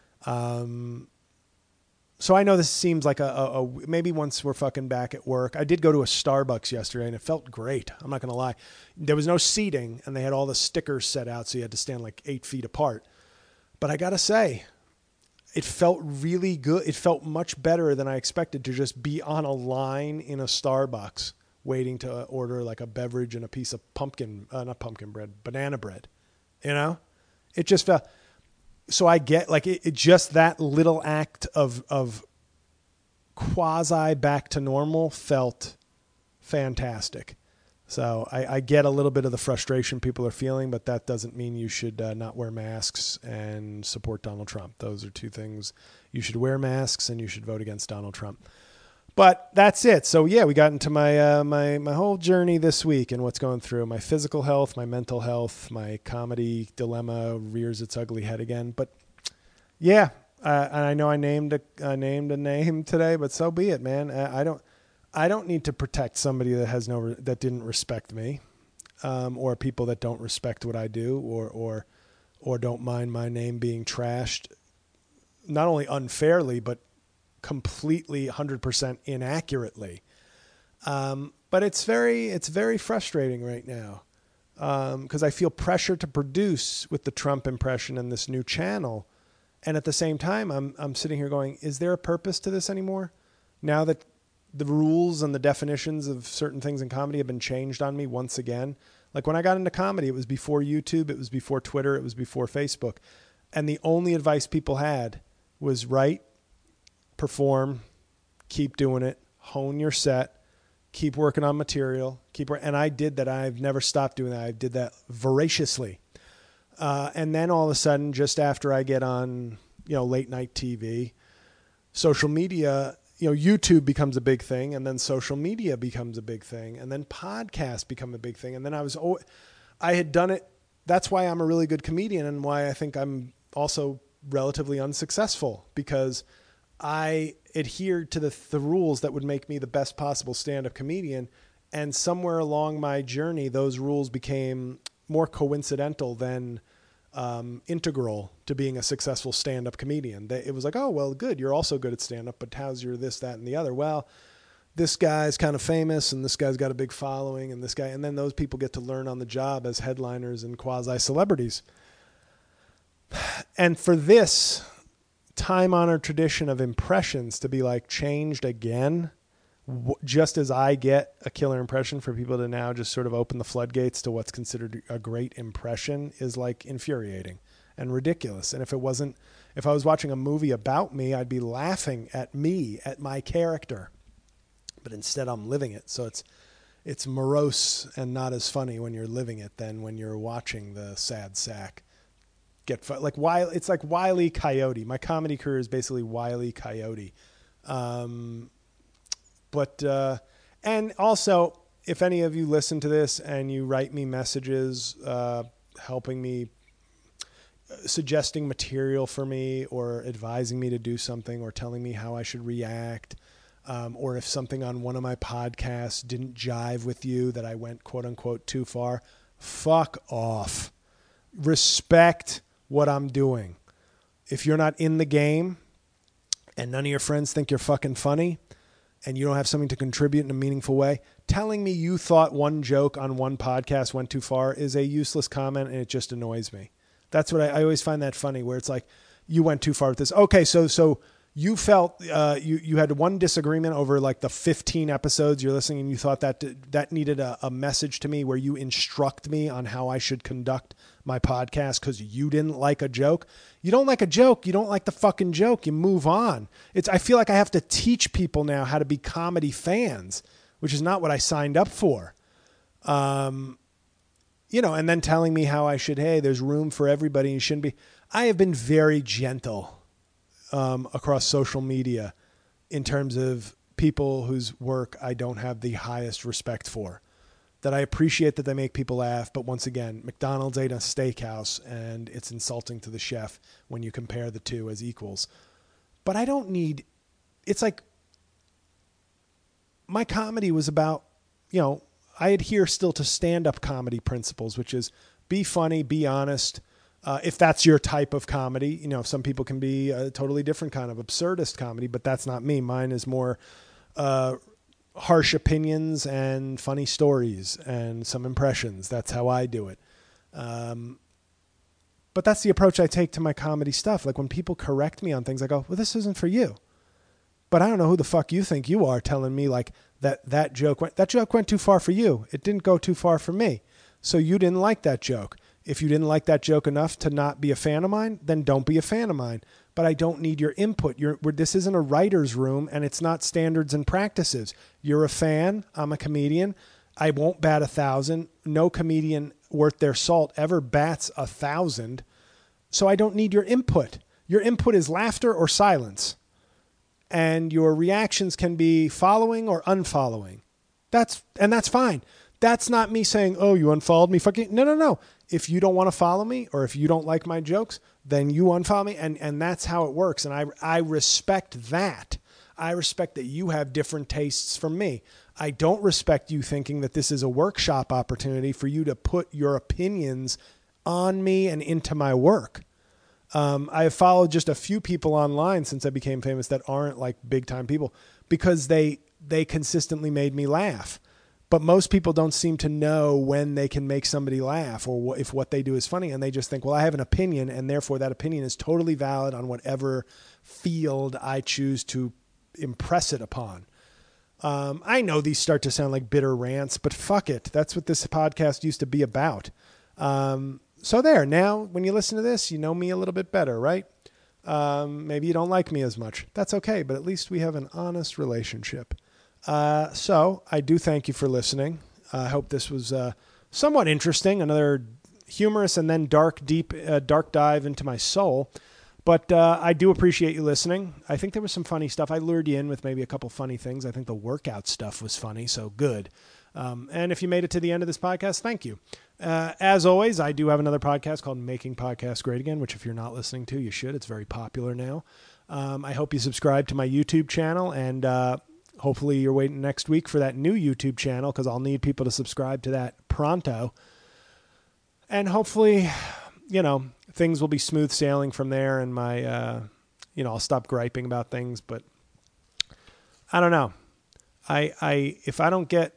Speaker 6: So I know this seems like a maybe once we're fucking back at work. I did go to a Starbucks yesterday and it felt great. I'm not going to lie. There was no seating and they had all the stickers set out, so you had to stand like 8 feet apart. But I got to say, it felt really good. It felt much better than I expected to just be on a line in a Starbucks waiting to order like a beverage and a piece of banana bread. You know? It just felt... So I get like it just that little act of quasi back to normal felt fantastic. So I get a little bit of the frustration people are feeling, but that doesn't mean you should not wear masks and support Donald Trump. Those are two things. You should wear masks and you should vote against Donald Trump. But that's it. So yeah, we got into my my whole journey this week and what's going through my physical health, my mental health, my comedy dilemma rears its ugly head again. But yeah, and I know I named a name today, but so be it, man. I don't need to protect somebody that didn't respect me, or people that don't respect what I do, or don't mind my name being trashed, not only unfairly but completely 100% inaccurately. But it's very frustrating right now. Because I feel pressure to produce with the Trump impression and this new channel. And at the same time, I'm sitting here going, is there a purpose to this anymore? Now that the rules and the definitions of certain things in comedy have been changed on me once again. Like when I got into comedy, it was before YouTube, it was before Twitter, it was before Facebook. And the only advice people had was write, perform, keep doing it, hone your set, keep working on material, and I did that. I've never stopped doing that. I did that voraciously. And then all of a sudden, just after I get on, late night TV, social media, YouTube becomes a big thing, and then social media becomes a big thing, and then podcasts become a big thing. And then I had done it. That's why I'm a really good comedian, and why I think I'm also relatively unsuccessful, because I adhered to the rules that would make me the best possible stand-up comedian. And somewhere along my journey, those rules became more coincidental than integral to being a successful stand-up comedian. It was like, oh, well, good. You're also good at stand-up, but how's your this, that, and the other? Well, this guy's kind of famous, and this guy's got a big following, and then those people get to learn on the job as headliners and quasi-celebrities. And for this time-honored tradition of impressions to be like changed again, just as I get a killer impression, for people to now just sort of open the floodgates to what's considered a great impression is like infuriating and ridiculous. And if I was watching a movie about me, I'd be laughing at me, at my character, but instead I'm living it. So it's morose and not as funny when you're living it than when you're watching the sad sack. It's like Wile E. Coyote. My comedy career is basically Wile E. Coyote. And also, if any of you listen to this and you write me messages, helping me, suggesting material for me, or advising me to do something, or telling me how I should react, or if something on one of my podcasts didn't jive with you, that I went quote unquote too far, fuck off. Respect what I'm doing. If you're not in the game and none of your friends think you're fucking funny and you don't have something to contribute in a meaningful way, telling me you thought one joke on one podcast went too far is a useless comment, and it just annoys me. That's what I always find that funny, where it's like, you went too far with this. Okay, so you felt you had one disagreement over like the 15 episodes you're listening, and you thought that needed a message to me where you instruct me on how I should conduct my podcast because you didn't like a joke. You don't like a joke. You don't like the fucking joke. You move on. I feel like I have to teach people now how to be comedy fans, which is not what I signed up for. And then telling me how I should, hey, there's room for everybody. You shouldn't be. I have been very gentle across social media in terms of people whose work I don't have the highest respect for. That I appreciate that they make people laugh, but once again, McDonald's ain't a steakhouse, and it's insulting to the chef when you compare the two as equals. But I don't need, it's like, my comedy was about, I adhere still to stand-up comedy principles, which is be funny, be honest. If that's your type of comedy, some people can be a totally different kind of absurdist comedy, but that's not me. Mine is more harsh opinions and funny stories and some impressions. That's how I do it. But that's the approach I take to my comedy stuff. Like when people correct me on things, I go, well, this isn't for you. But I don't know who the fuck you think you are telling me like that joke went too far for you. It didn't go too far for me. So you didn't like that joke. If you didn't like that joke enough to not be a fan of mine, then don't be a fan of mine. But I don't need your input. This isn't a writer's room, and it's not standards and practices. You're a fan. I'm a comedian. I won't bat 1,000. No comedian worth their salt ever bats 1,000. So I don't need your input. Your input is laughter or silence. And your reactions can be following or unfollowing. That's fine. That's not me saying, oh, you unfollowed me. Fucking no. If you don't want to follow me, or if you don't like my jokes, then you unfollow me. And that's how it works. And I respect that. I respect that you have different tastes from me. I don't respect you thinking that this is a workshop opportunity for you to put your opinions on me and into my work. I have followed just a few people online since I became famous that aren't like big time people because they consistently made me laugh. But most people don't seem to know when they can make somebody laugh or if what they do is funny. And they just think, well, I have an opinion and therefore that opinion is totally valid on whatever field I choose to impress it upon. I know these start to sound like bitter rants, but fuck it. That's what this podcast used to be about. So there, now when you listen to this, you know me a little bit better, right? Maybe you don't like me as much. That's okay, but at least we have an honest relationship. So I do thank you for listening. I hope this was somewhat interesting, another humorous and then dark dive into my soul. But I do appreciate you listening. I think there was some funny stuff. I lured you in with maybe a couple funny things. I think the workout stuff was funny, so good. And if you made it to the end of this podcast, thank you. As always, I do have another podcast called Making Podcasts Great Again, which if you're not listening to, you should. It's very popular now. I hope you subscribe to my YouTube channel, and hopefully you're waiting next week for that new YouTube channel because I'll need people to subscribe to that pronto. And hopefully, things will be smooth sailing from there, and my, I'll stop griping about things, but I don't know. If I don't get,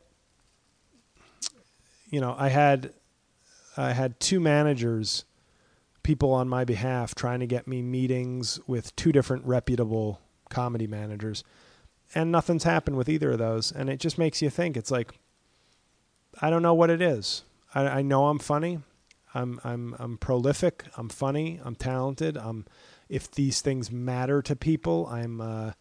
Speaker 6: I had two managers, people on my behalf trying to get me meetings with two different reputable comedy managers, and nothing's happened with either of those. And it just makes you think. It's like, I don't know what it is. I know I'm funny. I'm prolific. I'm funny. I'm talented. If these things matter to people, I'm a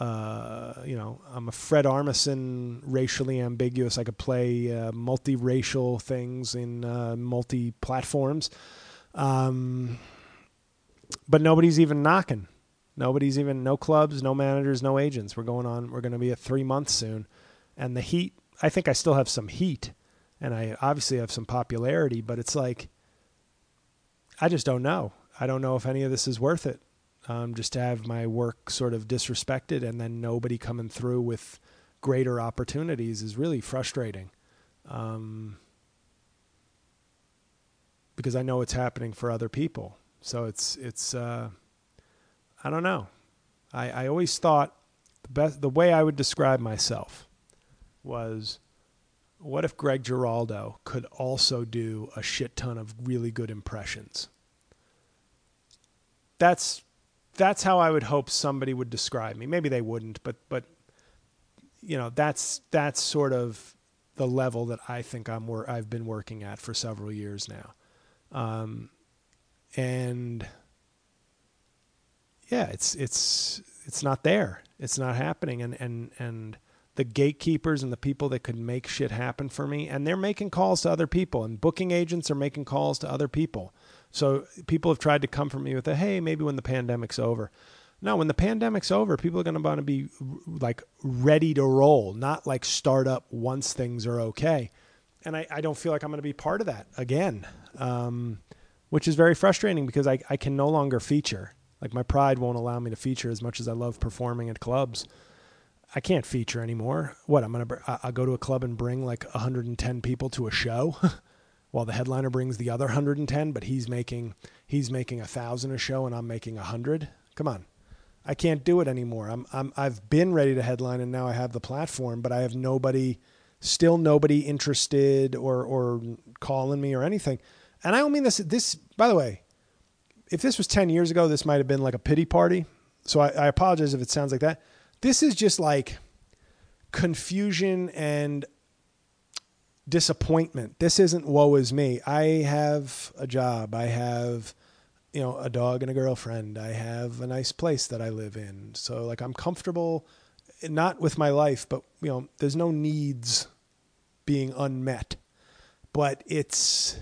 Speaker 6: Fred Armisen, racially ambiguous. I could play multiracial things in multi-platforms. But nobody's even knocking. No clubs, no managers, no agents. We're going to be at 3 months soon. And the heat, I think I still have some heat. And I obviously have some popularity, but it's like, I just don't know. I don't know if any of this is worth it. Just to have my work sort of disrespected and then nobody coming through with greater opportunities is really frustrating. Because I know it's happening for other people. So it's I don't know. I always thought the way I would describe myself was, what if Greg Giraldo could also do a shit ton of really good impressions? That's how I would hope somebody would describe me. Maybe they wouldn't, but that's sort of the level that I think I've been working at for several years now. And yeah, it's not there. It's not happening. And the gatekeepers and the people that could make shit happen for me, and they're making calls to other people, and booking agents are making calls to other people. So people have tried to come for me with hey, maybe when the pandemic's over. No, when the pandemic's over, people are going to want to be like ready to roll, not like start up once things are okay. And I don't feel like I'm going to be part of that again, which is very frustrating because I can no longer feature. Like my pride won't allow me to feature as much as I love performing at clubs. I can't feature anymore. What, I'll go to a club and bring like 110 people to a show while the headliner brings the other 110, but he's making 1,000 a show and I'm making 100. Come on. I can't do it anymore. I've been ready to headline and now I have the platform, but I have nobody interested or calling me or anything. And I don't mean this, by the way, if this was 10 years ago, this might've been like a pity party. So I apologize if it sounds like that. This is just like confusion and disappointment. This isn't woe is me. I have a job. I have, a dog and a girlfriend. I have a nice place that I live in. So like I'm comfortable, not with my life, but there's no needs being unmet. But it's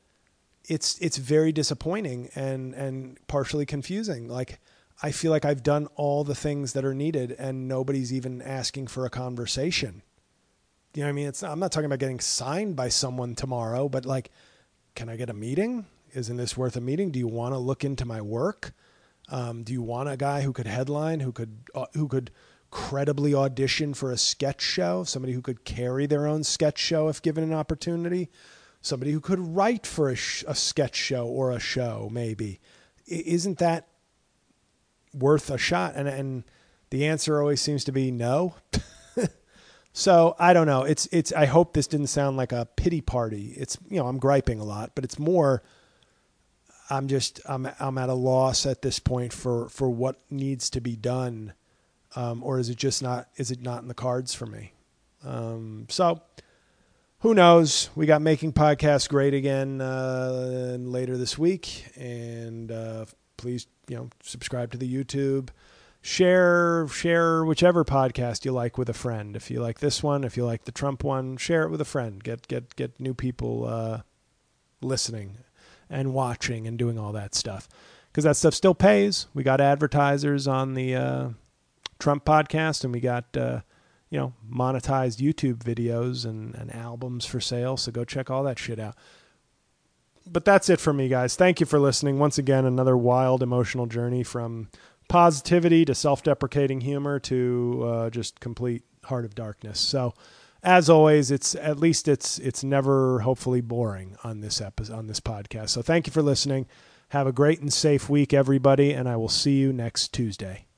Speaker 6: very disappointing and partially confusing. Like I feel like I've done all the things that are needed and nobody's even asking for a conversation. You know what I mean? I'm not talking about getting signed by someone tomorrow, but like, can I get a meeting? Isn't this worth a meeting? Do you want to look into my work? Do you want a guy who could headline, who could credibly audition for a sketch show? Somebody who could carry their own sketch show if given an opportunity? Somebody who could write for a sketch show or a show, maybe. isn't that worth a shot? And the answer always seems to be no. So I don't know. I hope this didn't sound like a pity party. It's, I'm griping a lot, but it's more, I'm at a loss at this point for what needs to be done. Or is it not in the cards for me? So who knows? We got Making Podcasts Great again, later this week, and, please, subscribe to the YouTube. Share whichever podcast you like with a friend. If you like this one, if you like the Trump one, share it with a friend. Get new people listening and watching and doing all that stuff, because that stuff still pays. We got advertisers on the Trump podcast, and we got monetized YouTube videos and albums for sale. So go check all that shit out. But that's it for me, guys. Thank you for listening. Once again, another wild emotional journey from positivity to self-deprecating humor to just complete heart of darkness. So as always, it's never hopefully boring on this podcast. So thank you for listening. Have a great and safe week, everybody, and I will see you next Tuesday.